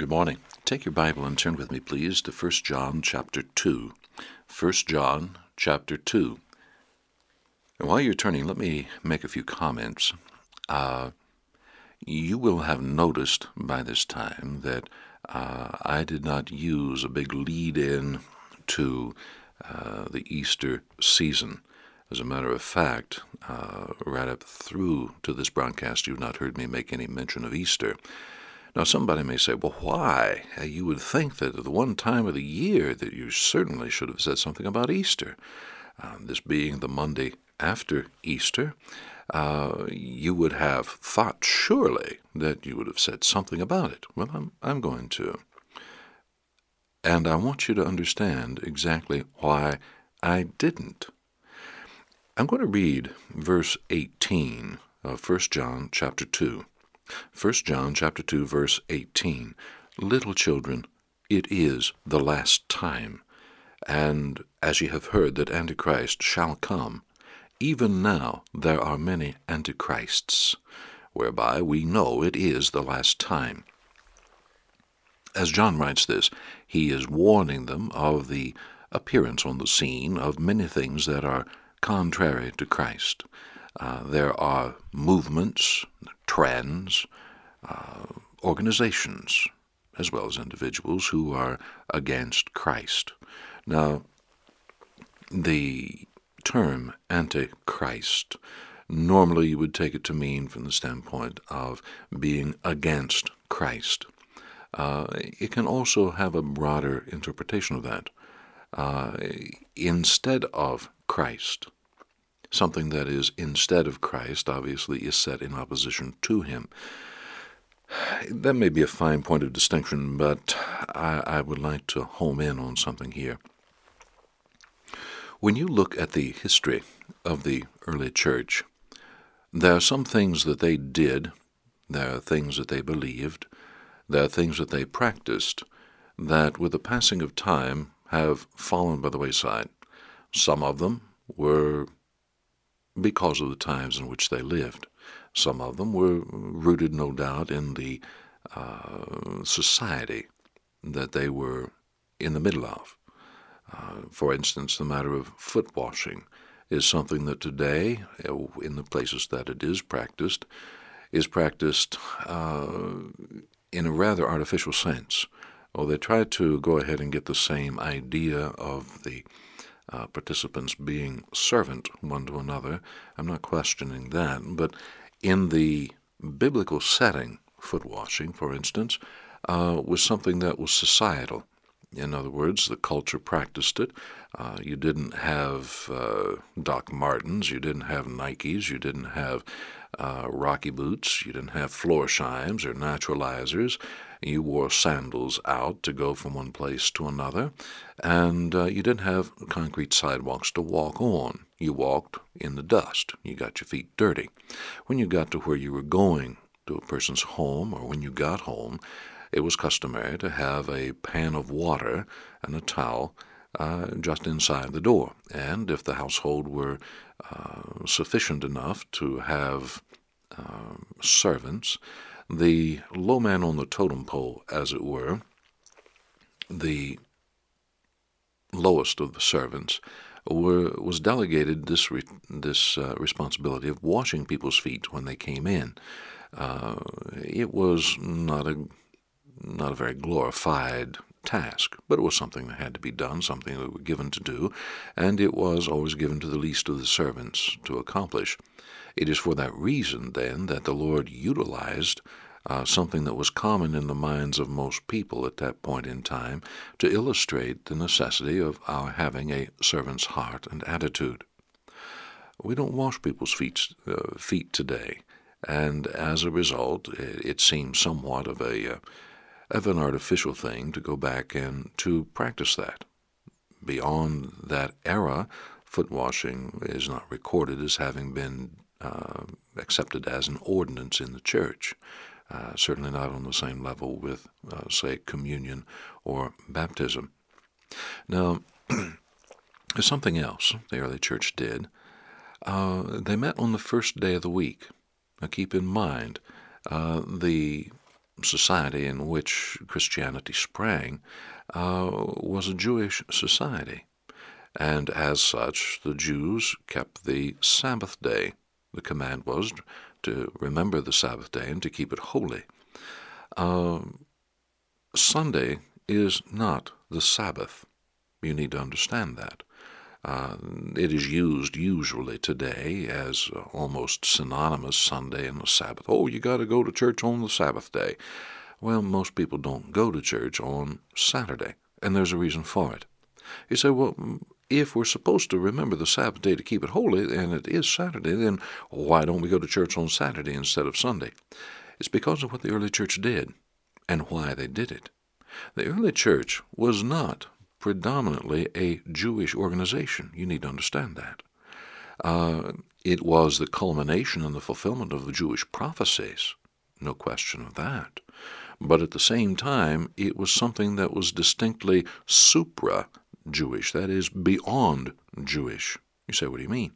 Good morning. Take your Bible and turn with me, please, to 1 John chapter 2. 1 John chapter 2. And while you're turning, let me make a few comments. You will have noticed by this time that I did not use a big lead-in to the Easter season. As a matter of fact, right up through to this broadcast, you've not heard me make any mention of Easter. Now, somebody may say, well, why? You would think that at the one time of the year that you certainly should have said something about Easter. This being the Monday after Easter, you would have thought surely that you would have said something about it. Well, I'm going to. And I want you to understand exactly why I didn't. I'm going to read verse 18 of 1 John chapter 2. 1 John chapter 2, verse 18. Little children, it is the last time. And as ye have heard that Antichrist shall come, even now there are many Antichrists, whereby we know it is the last time. As John writes this, he is warning them of the appearance on the scene of many things that are contrary to Christ. There are movements, trends, organizations, as well as individuals who are against Christ. Now, the term Antichrist, normally you would take it to mean from the standpoint of being against Christ. It can also have a broader interpretation of that. Instead of Christ. Something that is instead of Christ, obviously, is set in opposition to him. That may be a fine point of distinction, but I would like to home in on something here. When you look at the history of the early church, there are some things that they did, there are things that they believed, there are things that they practiced, that with the passing of time have fallen by the wayside. Some of them were because of the times in which they lived. Some of them were rooted, no doubt, in the society that they were in the middle of. For instance, the matter of foot washing is something that today, in the places that it is practiced in a rather artificial sense. Well, they try to go ahead and get the same idea of the participants being servant one to another. I'm not questioning that, but in the biblical setting, foot washing, for instance, was something that was societal. In other words, the culture practiced it. You didn't have Doc Martens, you didn't have Nikes, you didn't have Rocky boots, you didn't have Florshimes or naturalizers. You wore sandals out to go from one place to another, and you didn't have concrete sidewalks to walk on. You walked in the dust. You got your feet dirty. When you got to where you were going, to a person's home, or when you got home, it was customary to have a pan of water and a towel just inside the door. And if the household were sufficient enough to have servants, the low man on the totem pole, as it were, the lowest of the servants, was delegated this responsibility of washing people's feet when they came in. It was not a very glorified task, but it was something that had to be done, something that we were given to do, and it was always given to the least of the servants to accomplish. It is for that reason, then, that the Lord utilized something that was common in the minds of most people at that point in time to illustrate the necessity of our having a servant's heart and attitude. We don't wash people's feet today, and as a result, it seems somewhat of an artificial thing to go back and to practice that. Beyond that era, foot washing is not recorded as having been accepted as an ordinance in the church. Certainly not on the same level with, say, communion or baptism. Now, there's something else the early church did. They met on the first day of the week. Now, keep in mind, the society in which Christianity sprang was a Jewish society. And as such, the Jews kept the Sabbath day. The command was to remember the Sabbath day and to keep it holy. Sunday is not the Sabbath. You need to understand that. It is used usually today as almost synonymous, Sunday and the Sabbath. Oh, you got to go to church on the Sabbath day. Well, most people don't go to church on Saturday, and there's a reason for it. You say, well, if we're supposed to remember the Sabbath day to keep it holy, and it is Saturday, then why don't we go to church on Saturday instead of Sunday? It's because of what the early church did and why they did it. The early church was not predominantly a Jewish organization. You need to understand that. It was the culmination and the fulfillment of the Jewish prophecies, no question of that. But at the same time, it was something that was distinctly supra-Jewish, that is, beyond Jewish. You say, what do you mean?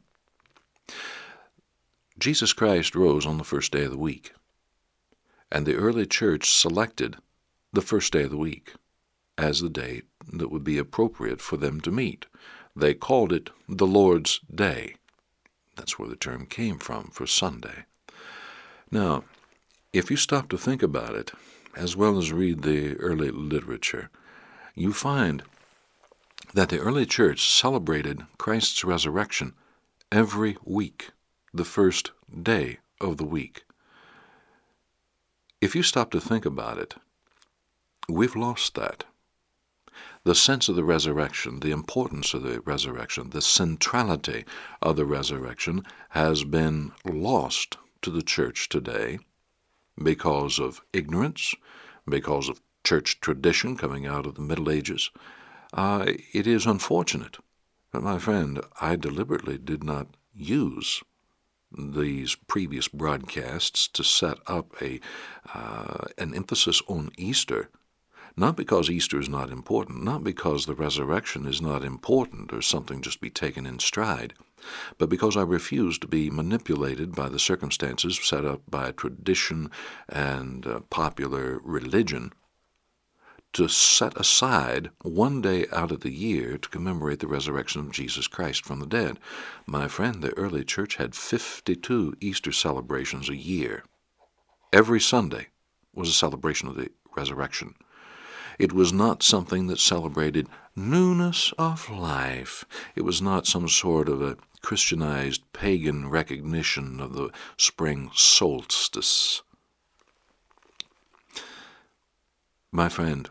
Jesus Christ rose on the first day of the week, and the early church selected the first day of the week as the day that would be appropriate for them to meet. They called it the Lord's Day. That's where the term came from for Sunday. Now, if you stop to think about it, as well as read the early literature, you find that the early church celebrated Christ's resurrection every week, the first day of the week. If you stop to think about it, we've lost that. The sense of the resurrection, the importance of the resurrection, the centrality of the resurrection has been lost to the church today because of ignorance, because of church tradition coming out of the Middle Ages. It is unfortunate. But my friend, I deliberately did not use these previous broadcasts to set up an emphasis on Easter. Not because Easter is not important, not because the resurrection is not important or something just be taken in stride, but because I refuse to be manipulated by the circumstances set up by tradition and popular religion to set aside one day out of the year to commemorate the resurrection of Jesus Christ from the dead. My friend, the early church had 52 Easter celebrations a year. Every Sunday was a celebration of the resurrection. It was not something that celebrated newness of life. It was not some sort of a Christianized pagan recognition of the spring solstice. My friend,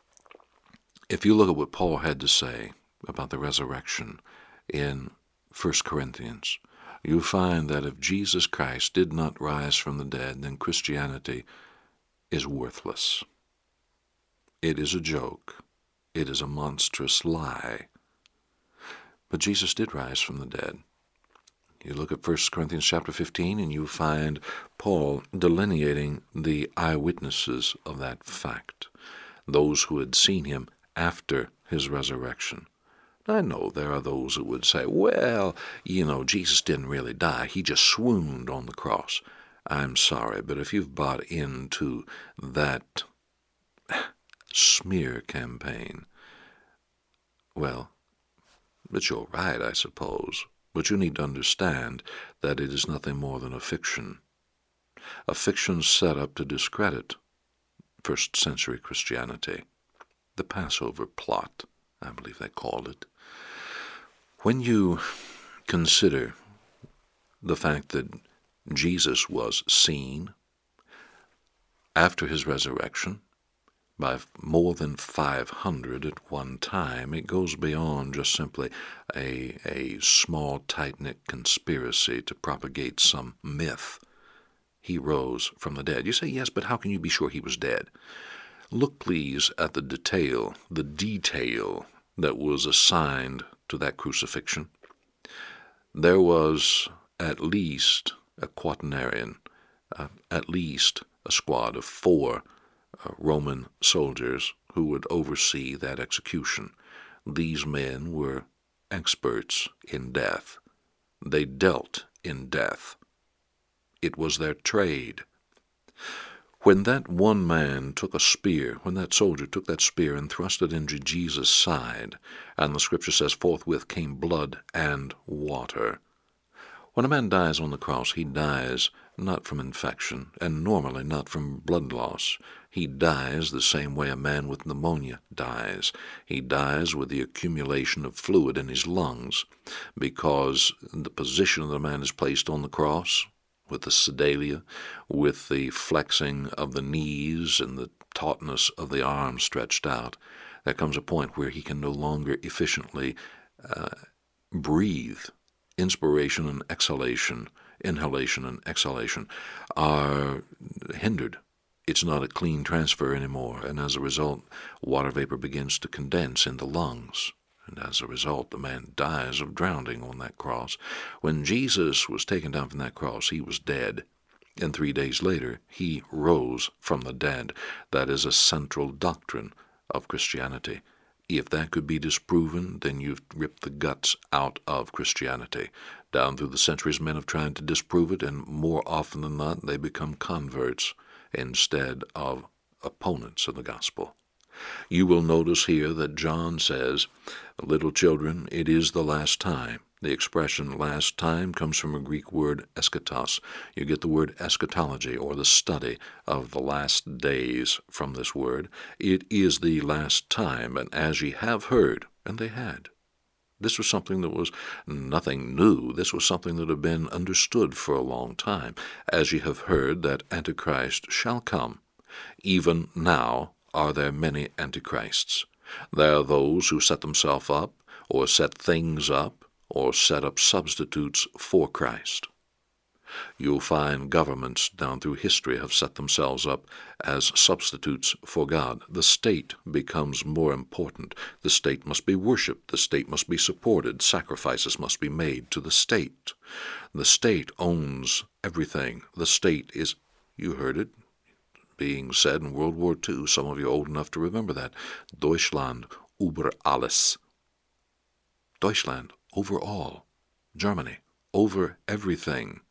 if you look at what Paul had to say about the resurrection in 1 Corinthians, you find that if Jesus Christ did not rise from the dead, then Christianity is worthless. It is a joke. It is a monstrous lie. But Jesus did rise from the dead. You look at 1 Corinthians chapter 15 and you find Paul delineating the eyewitnesses of that fact, those who had seen him after his resurrection. I know there are those who would say, well, Jesus didn't really die. He just swooned on the cross. I'm sorry, but if you've bought into that smear campaign, well, it's your right, I suppose, but you need to understand that it is nothing more than a fiction set up to discredit first century Christianity. The Passover plot, I believe they called it. When you consider the fact that Jesus was seen after his resurrection by more than 500 at one time, it goes beyond just simply a small, tight-knit conspiracy to propagate some myth. He rose from the dead. You say, yes, but how can you be sure he was dead? Look, please, at the detail that was assigned to that crucifixion. There was at least a quaternarian, at least a squad of 4 Roman soldiers who would oversee that execution. These men were experts in death. They dealt in death. It was their trade. When that one man took a spear, when that soldier took that spear and thrust it into Jesus' side, and the Scripture says forthwith came blood and water. When a man dies on the cross, he dies not from infection, and normally not from blood loss. He dies the same way a man with pneumonia dies. He dies with the accumulation of fluid in his lungs, because the position of the man is placed on the cross, with the sedalia, with the flexing of the knees and the tautness of the arms stretched out. There comes a point where he can no longer efficiently breathe. Inspiration and exhalation, inhalation and exhalation are hindered. It's not a clean transfer anymore, and as a result, water vapor begins to condense in the lungs. And as a result, the man dies of drowning on that cross. When Jesus was taken down from that cross, he was dead. And 3 days later, he rose from the dead. That is a central doctrine of Christianity. If that could be disproven, then you've ripped the guts out of Christianity. Down through the centuries, men have tried to disprove it, and more often than not, they become converts instead of opponents of the gospel. You will notice here that John says, "Little children, it is the last time." The expression last time comes from a Greek word eschatos. You get the word eschatology, or the study of the last days, from this word. It is the last time, and as ye have heard, and they had. This was something that was nothing new. This was something that had been understood for a long time. As ye have heard that Antichrist shall come, even now are there many antichrists. There are those who set themselves up, or set things up, or set up substitutes for Christ. You'll find governments down through history have set themselves up as substitutes for God. The state becomes more important. The state must be worshipped. The state must be supported. Sacrifices must be made to the state. The state owns everything. The state is, you heard it being said in World War II. Some of you are old enough to remember that. Deutschland über alles. Deutschland over all. Germany over everything.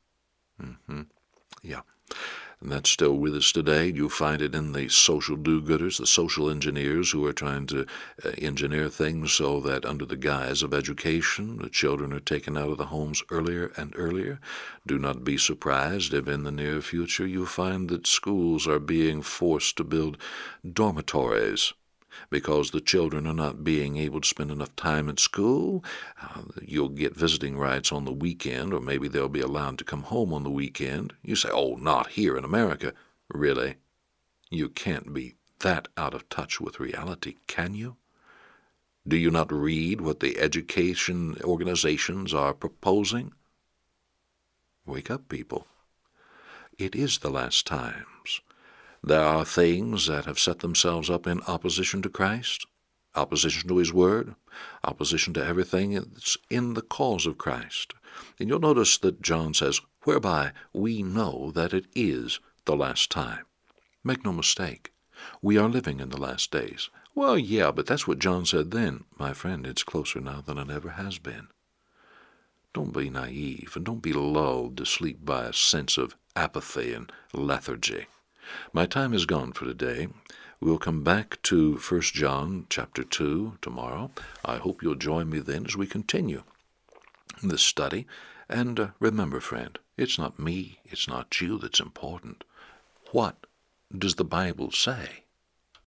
Yeah. And that's still with us today. You find it in the social do-gooders, the social engineers who are trying to engineer things so that under the guise of education, the children are taken out of the homes earlier and earlier. Do not be surprised if in the near future you find that schools are being forced to build dormitories because the children are not being able to spend enough time at school. You'll get visiting rights on the weekend, or maybe they'll be allowed to come home on the weekend. You say, "Oh, not here in America." Really? You can't be that out of touch with reality, can you? Do you not read what the education organizations are proposing? Wake up, people. It is the last times. There are things that have set themselves up in opposition to Christ, opposition to His Word, opposition to everything that's in the cause of Christ. And you'll notice that John says, "Whereby we know that it is the last time." Make no mistake, we are living in the last days. Well, yeah, but that's what John said then. My friend, it's closer now than it ever has been. Don't be naive, and don't be lulled to sleep by a sense of apathy and lethargy. My time is gone for today. We'll come back to 1 John chapter 2 tomorrow. I hope you'll join me then as we continue this study. And remember, friend, it's not me, it's not you that's important. What does the Bible say?